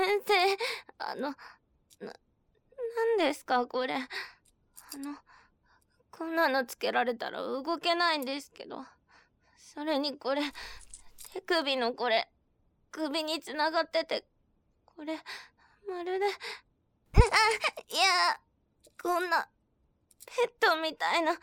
生、なんですかこれ。こんなのつけられたら動けないんですけど。それにこれ、手首のこれ、首につながってて、これ、まるで、いや、こんな、ペットみたいな。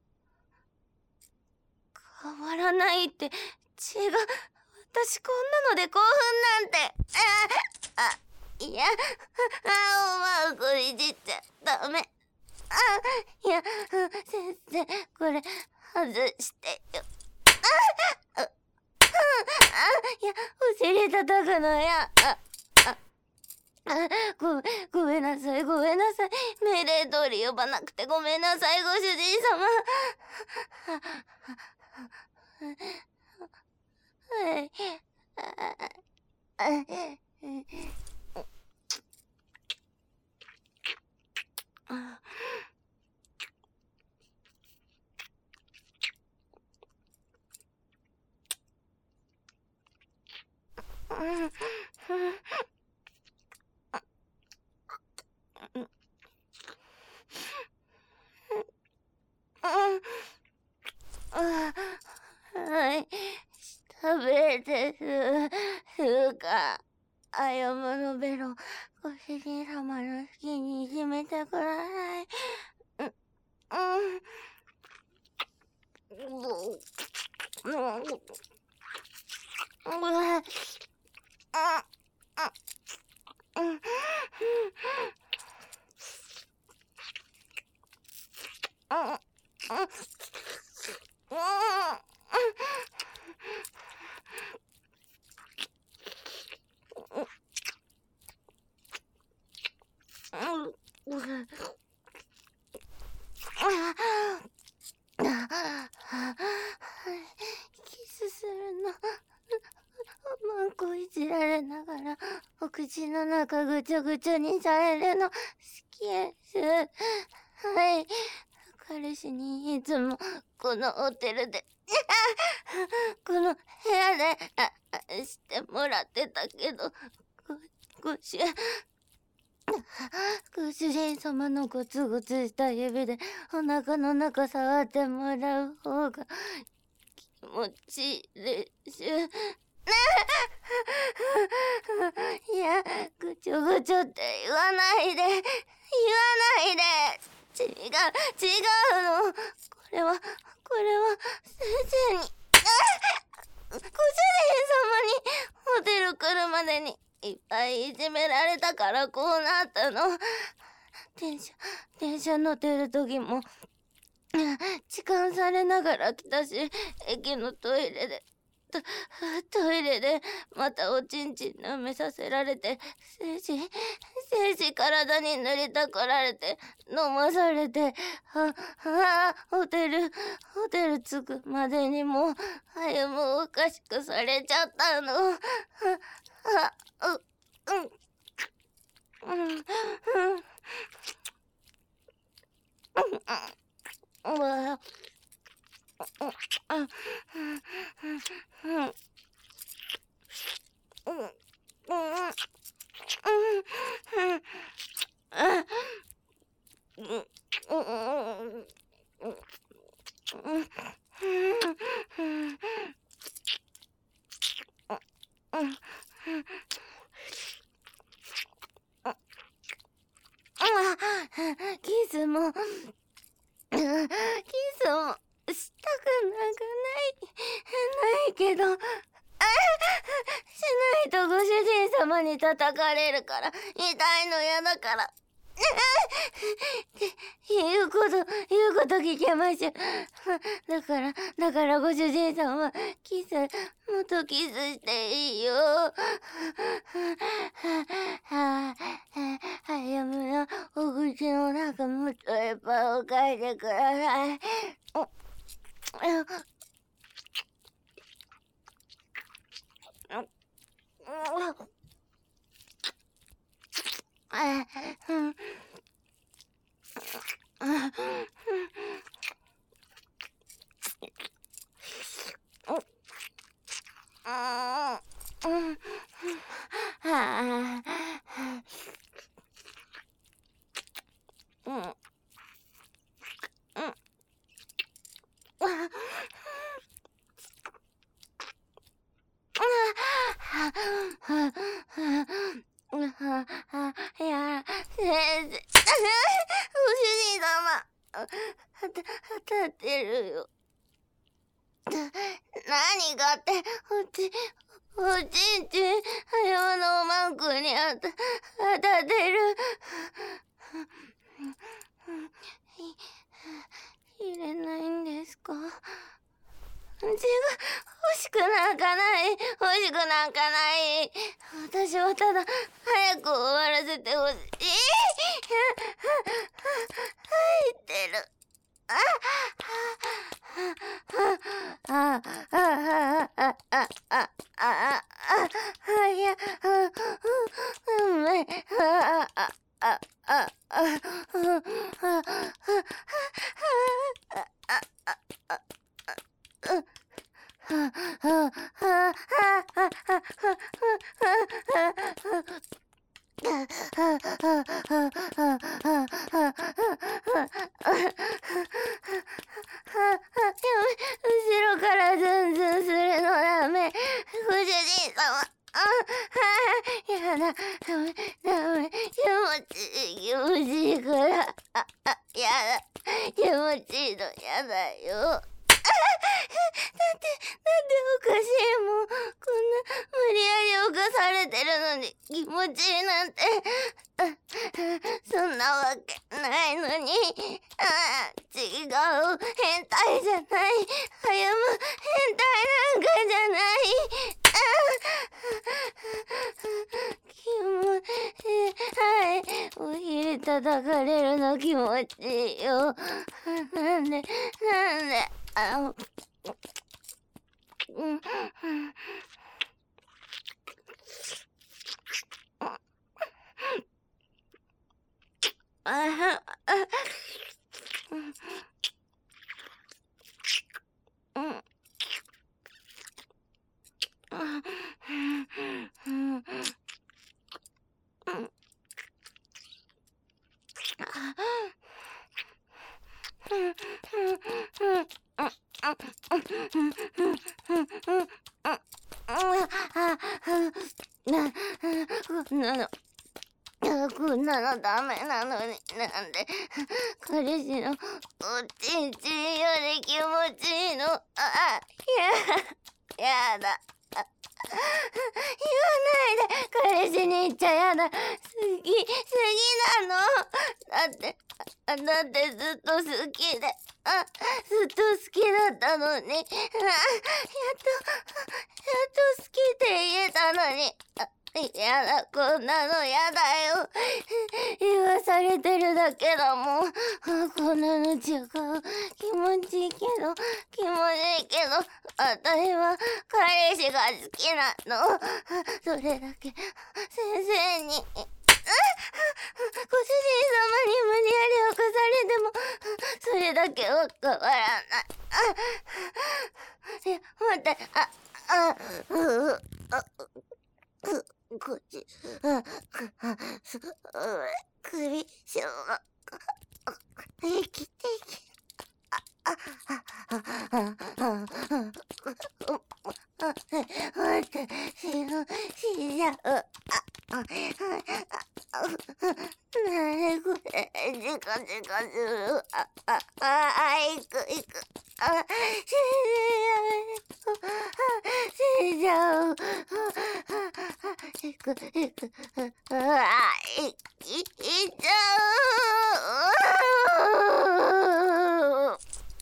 変わらないって、違う。私こんなので興奮なんて。いや、思う子いじっちゃダメ。いや、先生、これ、外してよ。いや、お尻叩くのや。ごめんなさい、ごめんなさい。命令通り呼ばなくてごめんなさい、ご主人様。はい。はい。食べです。か、歩むのベロ、ご主人様の好きにいじめてください。キスするの。マンコいじられながらお口の中ぐちょぐちょにされるの好きです。はい。彼氏にいつもこのホテルでこの部屋でしてもらってたけど、ご主人様のゴツゴツした指でお腹の中触ってもらう方が気持ちいいです。いや、ぐちょぐちょって言わないで。言わないで。違うの。これは、先生に、ご主人様にホテル来るまでにいっぱいいじめられたからこうなったの。電車乗ってる時も、痴漢されながら来たし、駅のトイレで、トイレでまたおちんちん舐めさせられて、精子体に塗りたくられて飲まされて、ホテル着くまでにもう歩むおかしくされちゃったの。キスもしたくないけど、しないとご主人様に叩かれるから、痛いの嫌だから。言うこと聞けましょ。だからご主人様、もっとキスしていいよ。はやむのお口の中もっといっぱいをかいてください。 いや、先生、ご主人様、当たってるよ。何がって、おちんちん、早のマンクに当たってる。入れないんですか？血が欲しくなんかない。欲しくなんかない。私はただ早く終わらせてほしい。入ってる。いや、うめえ。後ろからズンズンするのダメ。ご主人様。やだ。ダメ。気持ちいいから。やだ。気持ちいいのやだよ。だっておかしいもん。こんな無理やり犯されてるのに気持ちいいなんて。そんなわけないのに。違う。変態じゃない。あやむ変態なんかじゃない。気持ちいい。はい。お尻叩かれるの気持ちいいよ。なんで。こんなのダメなのになんで彼氏のおちんちんより気持ちいいの。やだ。言わないで。彼氏に言っちゃやだ。好きなの。だってずっと好きで。ずっと好きだったのに。やっと好きって言えたのに。やだ、こんなのやだよ。言わされてるだけだもん。こんなの違う。気持ちいいけど、私は彼氏が好きなの。それだけ、先生に。ご主人様に無理やり犯されても、それだけは変わらない。待って、こっち、首、しょうが、生きて待って、死んじゃう。なにこれ、じかする。行く。死んじゃう。行く。いっちゃう。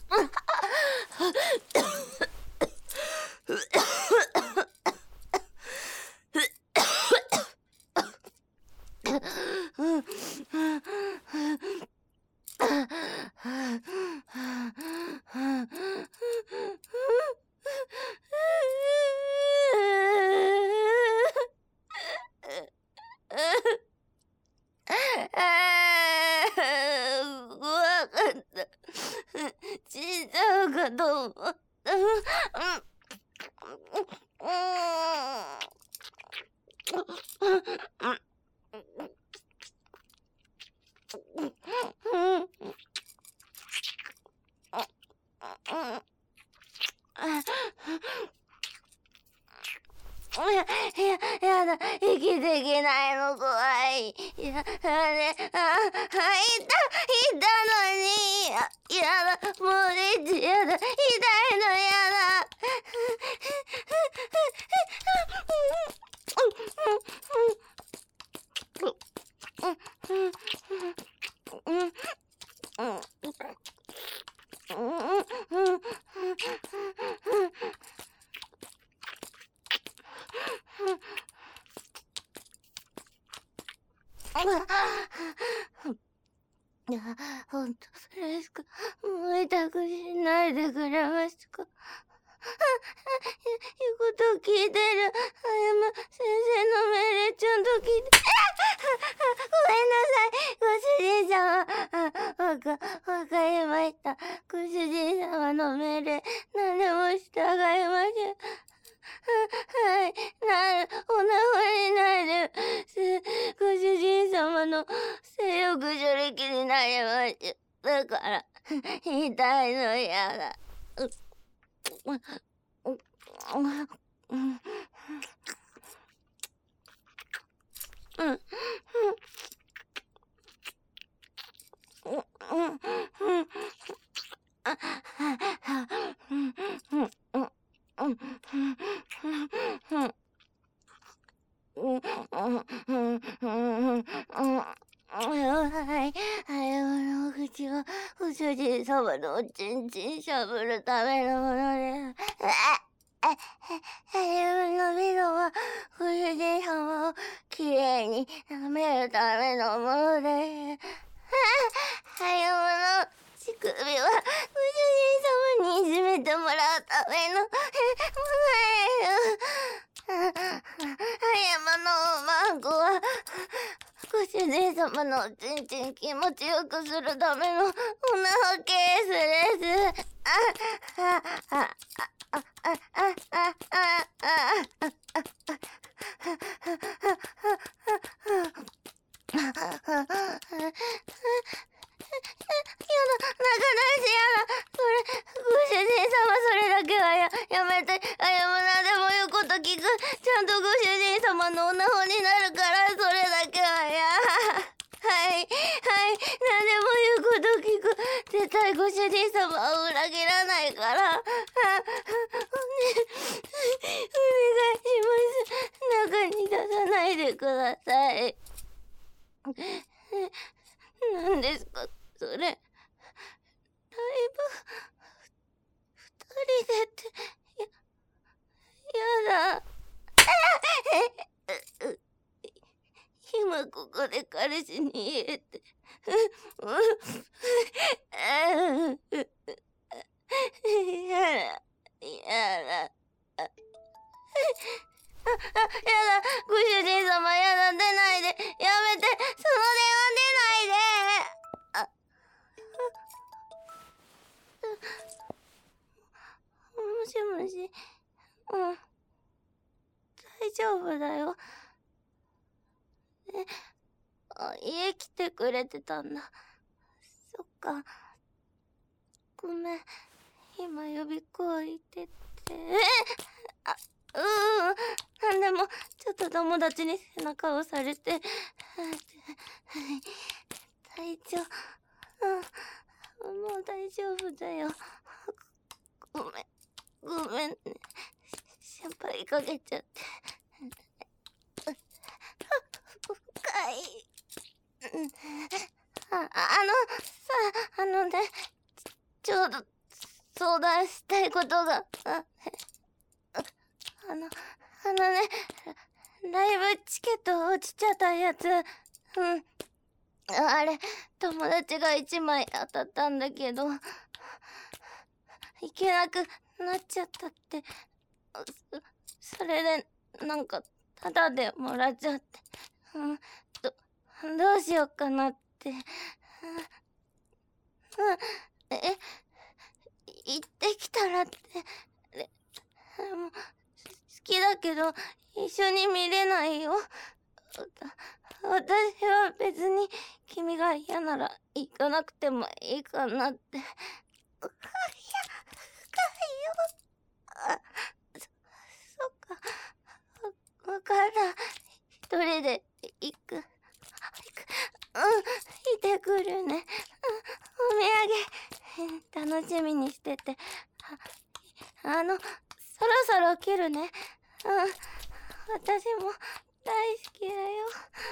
怖かった。死んじゃうかと思った。 やだ、息できないの怖い。いや、あれ、いたのに。やだ、もうリッチやだ、痛いのやだ。いや、ほんとそれしかもう痛くしないでくれますか。言うこと聞いてる。あやま先生の命令ちゃんと聞いて。ごめんなさい、ご主人様。わかりました。ご主人様の命令、何でも従いましょう。はい、お縄になる。ご主人様の性欲処理器になりましょう。だから、痛いのやだ。はい、の口はご主人様のおちんちんしゃぶるためのものです。のびろはご主人様をきれいに舐めるためのものです。の乳首はご主人様にいじめてもらうためのものです。のおまんこはご主人様のおちんちん気持ちよくするためのおなほケースです。ご主人様それだけはやめて。なんでも言うこと聞く。ちゃんとご主人様のおなほになるから、それだけははい、なんでも言うこと聞く。絶対ご主人様を裏切らないから。お願いします。中に出さないでください。何ですか、それ。だいぶ二人でってやだ。今ここで彼氏に言えて。やだ。ご主人様やだ、出ないで。やめて。その電話出ないで。もしもし。大丈夫だよ。家来てくれてたんだ。そっか。ごめん。今呼び声いてって。なんでも、ちょっと友達に背中を押されて。大丈夫。もう大丈夫だよ。ごめんね。心配かけちゃって。深い。ね、ちょうど相談したいことが。ね、ライブチケット落ちちゃったやつ。あれ、友達が1枚当たったんだけど、行けなくなっちゃったって。それで、なんか、タダでもらっちゃって。どうしよっかなって。行ってきたらって。もう好きだけど、一緒に見れないよ。私は別に君が嫌なら行かなくてもいいかなって。深いよ。そっか。わ楽しみにしてて。そろそろ切るね。私も大好きだよ。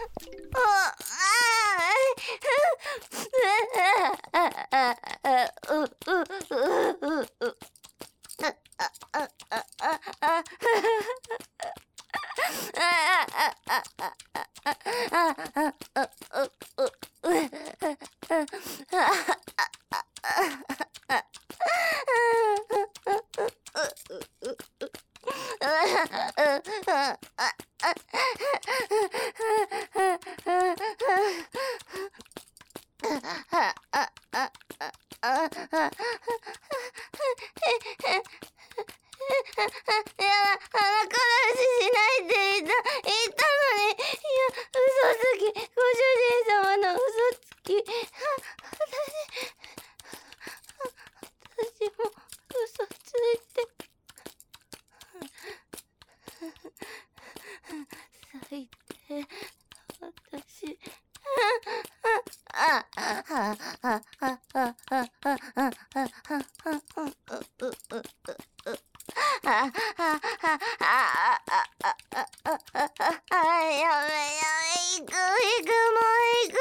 いや、話しないで言ったのに。いや、嘘つき。ご主人様の嘘つき。私も嘘ついて。最低。私。やめ、行く、もう行く。